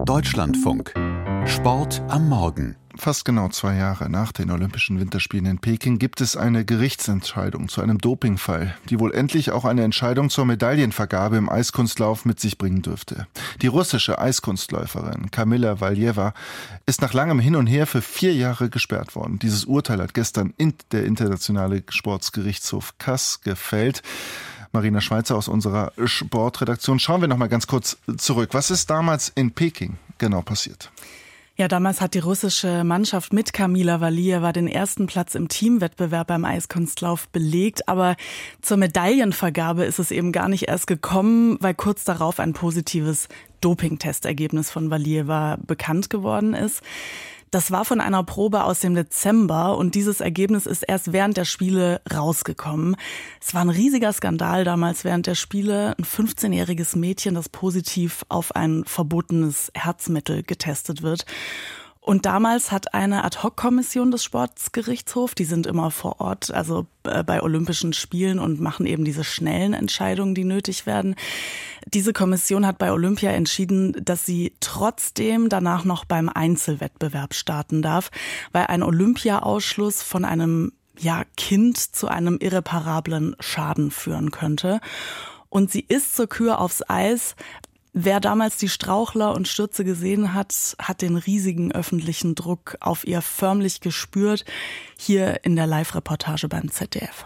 Deutschlandfunk. Sport am Morgen. Fast genau 2 Jahre nach den Olympischen Winterspielen in Peking gibt es eine Gerichtsentscheidung zu einem Dopingfall, die wohl endlich auch eine Entscheidung zur Medaillenvergabe im Eiskunstlauf mit sich bringen dürfte. Die russische Eiskunstläuferin Kamila Valieva ist nach langem Hin und Her für 4 Jahre gesperrt worden. Dieses Urteil hat gestern der internationale Sportgerichtshof CAS gefällt. Marina Schweizer aus unserer Sportredaktion. Schauen wir noch mal ganz kurz zurück. Was ist damals in Peking genau passiert? Ja, damals hat die russische Mannschaft mit Kamila Valieva den ersten Platz im Teamwettbewerb beim Eiskunstlauf belegt. Aber zur Medaillenvergabe ist es eben gar nicht erst gekommen, weil kurz darauf ein positives Dopingtestergebnis von Valieva bekannt geworden ist. Das war von einer Probe aus dem Dezember und dieses Ergebnis ist erst während der Spiele rausgekommen. Es war ein riesiger Skandal damals während der Spiele. Ein 15-jähriges Mädchen, das positiv auf ein verbotenes Herzmittel getestet wird. Und damals hat eine Ad-Hoc-Kommission des Sportgerichtshofs, die sind immer vor Ort, also bei Olympischen Spielen und machen eben diese schnellen Entscheidungen, die nötig werden. Diese Kommission hat bei Olympia entschieden, dass sie trotzdem danach noch beim Einzelwettbewerb starten darf, weil ein Olympia-Ausschluss von einem Kind zu einem irreparablen Schaden führen könnte. Und sie ist zur Kür aufs Eis. Wer damals die Strauchler und Stürze gesehen hat, hat den riesigen öffentlichen Druck auf ihr förmlich gespürt. Hier in der Live-Reportage beim ZDF.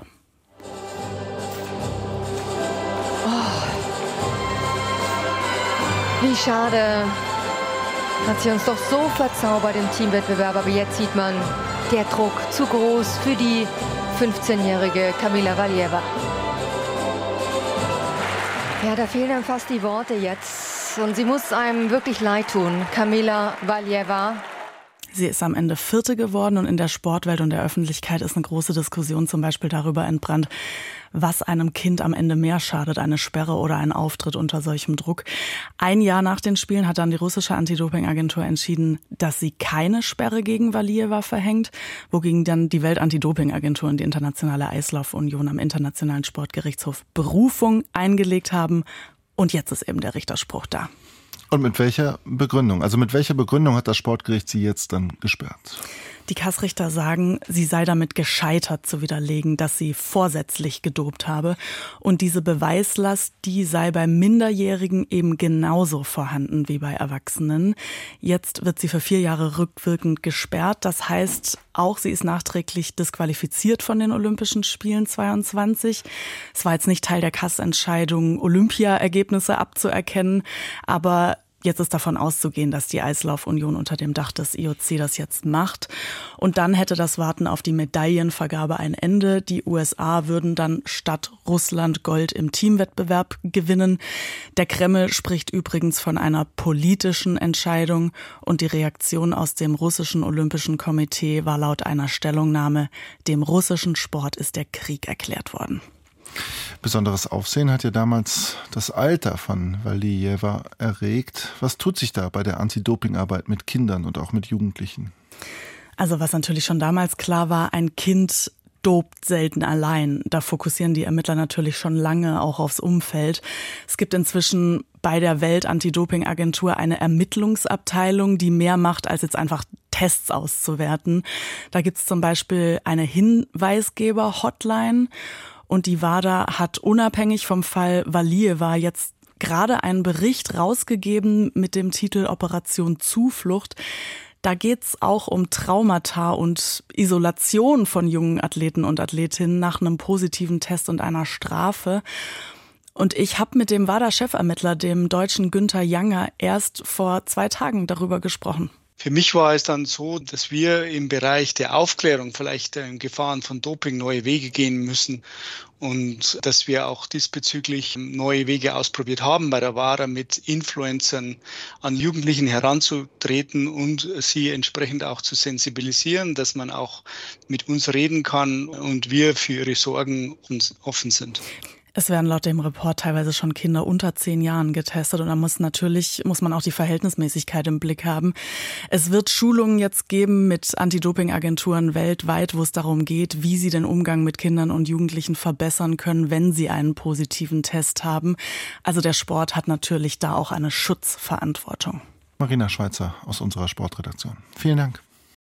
Oh, wie schade. Hat sie uns doch so verzaubert im Teamwettbewerb. Aber jetzt sieht man, der Druck zu groß für die 15-jährige Kamila Valieva. Ja, da fehlen einem fast die Worte jetzt. Und sie muss einem wirklich leid tun. Kamila Valieva. Sie ist am Ende Vierte geworden und in der Sportwelt und der Öffentlichkeit ist eine große Diskussion zum Beispiel darüber entbrannt, was einem Kind am Ende mehr schadet, eine Sperre oder ein Auftritt unter solchem Druck. 1 Jahr nach den Spielen hat dann die russische Anti-Doping-Agentur entschieden, dass sie keine Sperre gegen Valieva verhängt, wogegen dann die Welt-Anti-Doping-Agentur und die Internationale Eislauf-Union am Internationalen Sportgerichtshof Berufung eingelegt haben. Und jetzt ist eben der Richterspruch da. Und mit welcher Begründung? Also mit welcher Begründung hat das Sportgericht sie jetzt dann gesperrt? Die CAS-Richter sagen, sie sei damit gescheitert zu widerlegen, dass sie vorsätzlich gedopt habe. Und diese Beweislast, die sei bei Minderjährigen eben genauso vorhanden wie bei Erwachsenen. Jetzt wird sie für 4 Jahre rückwirkend gesperrt. Das heißt, auch sie ist nachträglich disqualifiziert von den Olympischen Spielen 22. Es war jetzt nicht Teil der CAS-Entscheidung, Olympiaergebnisse abzuerkennen, aber jetzt ist davon auszugehen, dass die Eislauf-Union unter dem Dach des IOC das jetzt macht. Und dann hätte das Warten auf die Medaillenvergabe ein Ende. Die USA würden dann statt Russland Gold im Teamwettbewerb gewinnen. Der Kreml spricht übrigens von einer politischen Entscheidung. Und die Reaktion aus dem russischen Olympischen Komitee war laut einer Stellungnahme: Dem russischen Sport ist der Krieg erklärt worden. Besonderes Aufsehen hat ja damals das Alter von Valieva erregt. Was tut sich da bei der Anti-Doping-Arbeit mit Kindern und auch mit Jugendlichen? Also was natürlich schon damals klar war, ein Kind dopt selten allein. Da fokussieren die Ermittler natürlich schon lange auch aufs Umfeld. Es gibt inzwischen bei der Welt-Anti-Doping-Agentur eine Ermittlungsabteilung, die mehr macht, als jetzt einfach Tests auszuwerten. Da gibt es zum Beispiel eine Hinweisgeber-Hotline. Und die WADA hat unabhängig vom Fall Valieva jetzt gerade einen Bericht rausgegeben mit dem Titel Operation Zuflucht. Da geht's auch um Traumata und Isolation von jungen Athleten und Athletinnen nach einem positiven Test und einer Strafe. Und ich habe mit dem WADA-Chefermittler, dem Deutschen Günther Janger, erst vor 2 Tagen darüber gesprochen. Für mich war es dann so, dass wir im Bereich der Aufklärung vielleicht Gefahren von Doping neue Wege gehen müssen und dass wir auch diesbezüglich neue Wege ausprobiert haben bei der WADA, mit Influencern an Jugendlichen heranzutreten und sie entsprechend auch zu sensibilisieren, dass man auch mit uns reden kann und wir für ihre Sorgen uns offen sind. Es werden laut dem Report teilweise schon Kinder unter 10 Jahren getestet und da muss man auch die Verhältnismäßigkeit im Blick haben. Es wird Schulungen jetzt geben mit Anti-Doping-Agenturen weltweit, wo es darum geht, wie sie den Umgang mit Kindern und Jugendlichen verbessern können, wenn sie einen positiven Test haben. Also der Sport hat natürlich da auch eine Schutzverantwortung. Marina Schweizer aus unserer Sportredaktion. Vielen Dank.